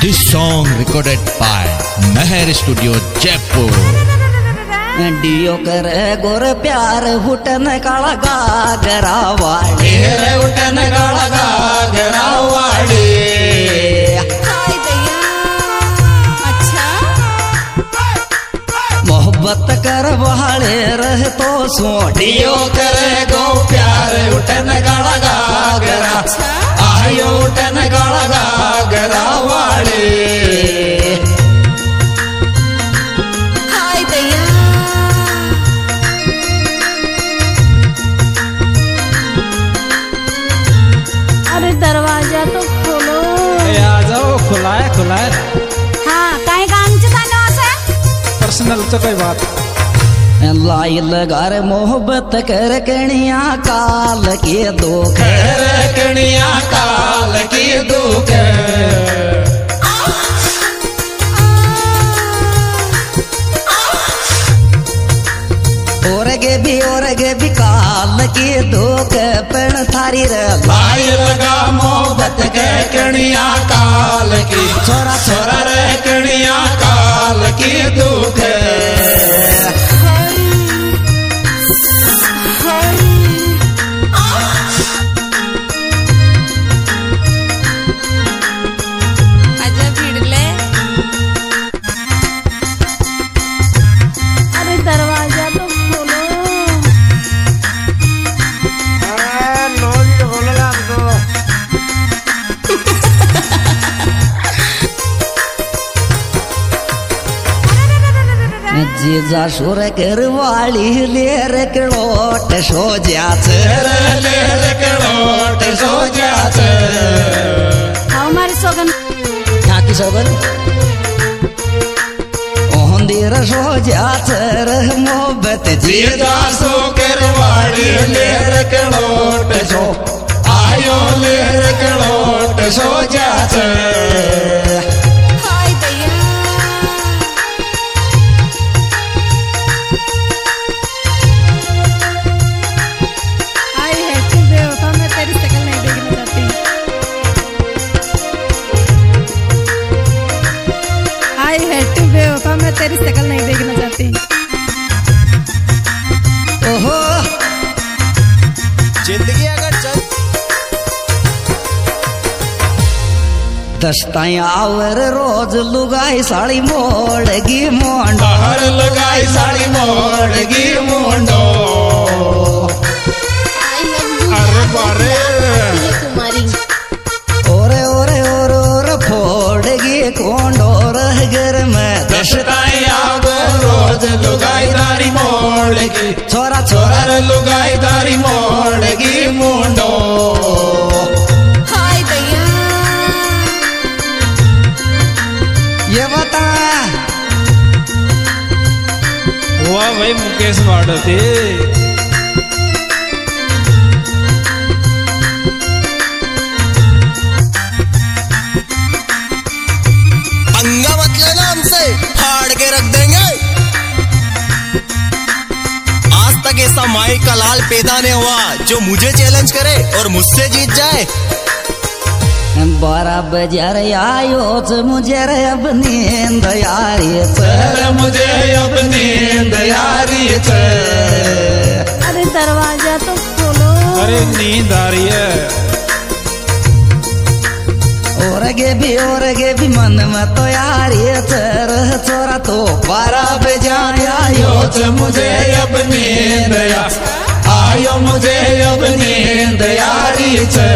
This song recorded by Meher Studio, Jaipur. डियो करे गोर प्यार हुटन काला गागरा वाले हुटन काला गागरा वाले। अच्छा मोहब्बत कर वाले रह तो सो डियो करे गो प्यार हुटन काला गागरा आयो हुटन काला गागरा वाले। दरवाजा तो खोलो। आ जाओ, खुला है खुला है। हाँ काय कामचं सांगा असं पर्सनलचं काही बात लाइल घर मोहब्बत कर कणिया काल के दुख कणिया काल की दुख। और गे भी काल की दुख पण थारी रे भाई लगा मोहब्बत के कणिया काल की छोरा छोरा रे कणिया काल की दुख। आजा भिडले। अरे दरवाजा तो खोलो। जीजा सुर कर वाली लेर कड़ोट सो जाच लेर कड़ोट सो जाच। हमारी सोगन ठाकी सोगन ओहंदीर सो जाच रह मोहब्बत जीजा सो कर वाली लेर कड़ोट सो आयो लेर कड़ोट सो जाच। मैं तेरी शकल नहीं देखना चाहती। ओहो जिंदगी अगर चल दस्ताई आवर रोज लुगाई साड़ी मोड़गी मोंडो हर लगाई साड़ी मोड़गी मोंडो। अरे बारे ओरे ओरे ओर ओर फोड़गी कोंडो रह घर में दस्ताई आवर रोज लुगाई दारी मोड़गी छोरा छोरा रे लुगाई दारी मोड़गी मोंडो। ये बता वाह भाई मुकेश वाडते। पंगा मत लेना हमसे, फाड़ के रख देंगे। आज तक ऐसा माई का लाल पैदा नहीं हुआ जो मुझे चैलेंज करे और मुझसे जीत जाए। 12 बजे आयो मुझे रे अब नींद यारी मुझे अब नींद यारी। अरे दरवाजा तो खोलो। अरे नींद आ रही है। और गे भी मन में तो यारी रह छोरा तो 12 बजे आयो मुझे अब नींद आयो मुझे अब नींद यारी।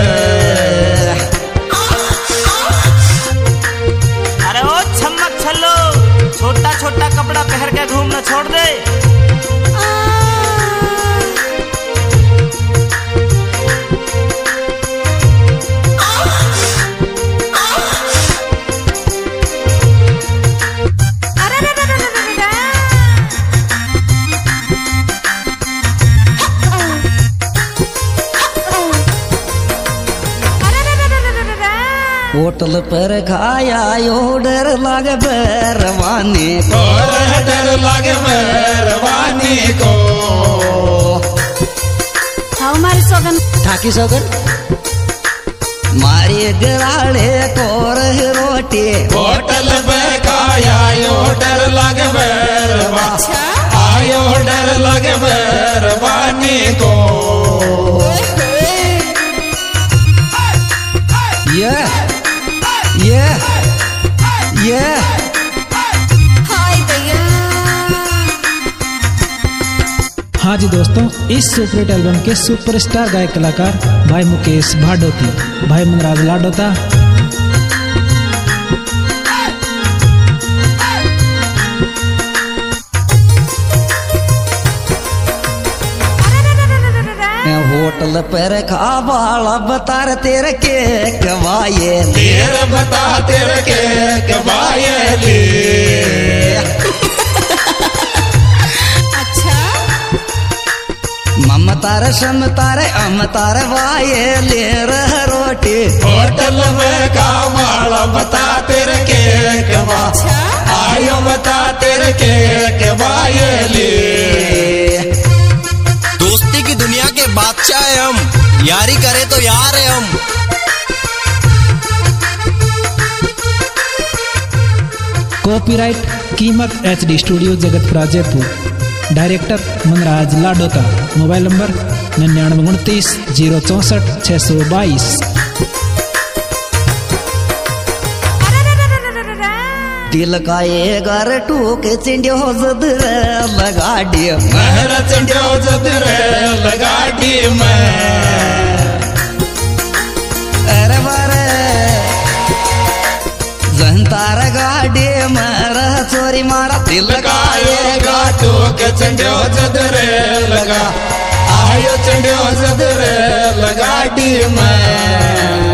अरे ओ छम्मक छल्लो, छोटा छोटा कपड़ा पहन के घूमना छोड़ दे। होटल पर खाया यो डर लागे बैरवानी को डर लागे बैरवानी को। हमारी सोगन ठाकी सोगन मारी गराड़े कोर रोटी जी दोस्तों, इस सुपरहिट एल्बम के सुपरस्टार गायक कलाकार भाई मुकेश भाडोती, भाई मनराज लाडोता, होटल पर खावाला बता तेरे के कवाये तेरे बता तेरे के कबायली ममतार शमतार अमतार वाये ले रह रोटी होटल में कामाला बता तेरे के कबा आयो बता तेरे के कबायली दोस्ती की दुनिया के बादशाह है हम, यारी करे तो यार है हम। कॉपीराइट कीमत HD studio Jagatpura Jaipur, director Manraj Ladota, mobile number 9929 064 622। दिल का ये घर टूक चिंडियो जदर लगाड़ी महर चंडियो जदरे लगाड़ी में अरे बारे जनतार गाड़ी मर चोरी मारा दिल का ये गाटो के चंडियो जदरे लगा आयो चंडियो जदरे लगाड़ी में